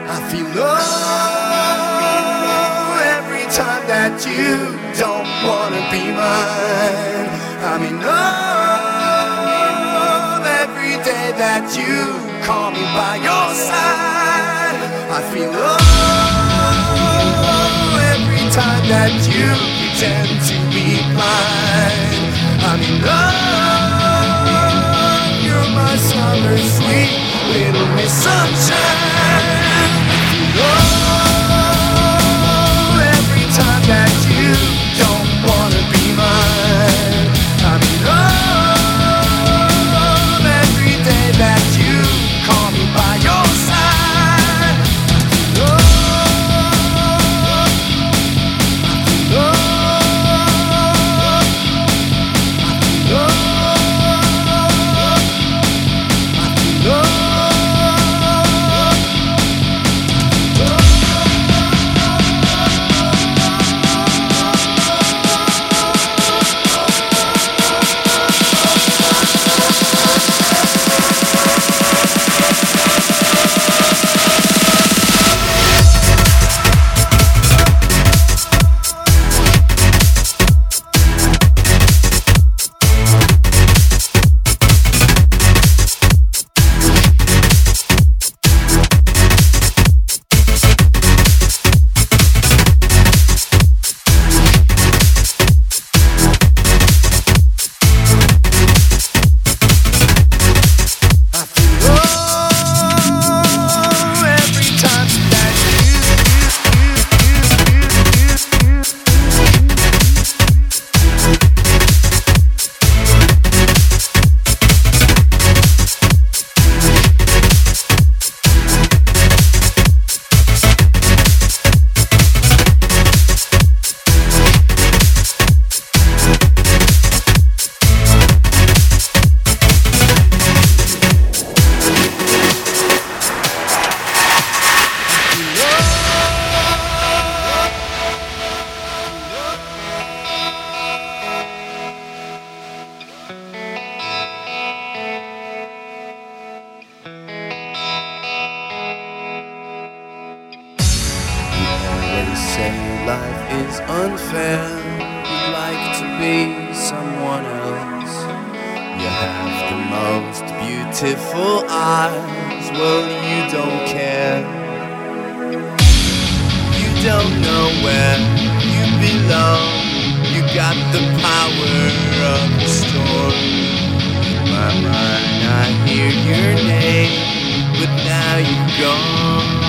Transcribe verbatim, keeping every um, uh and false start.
I feel low every time that you don't wanna be mine. I'm in love every day that you call me by your side. I feel low every time that you pretend to be blind. I'm in love, you're my summer sweet little Miss Sunshine. I feel low every time that you don't wanna be mine. I'm in love every day that you call me by your side. I feel low, I feel low, I feel low, I feel low. Say life is unfair, you'd like to be someone else. You have the most beautiful eyes, well you don't care. You don't know where you belong, you got the power of the storm. In my mind I hear your name, but now you're gone.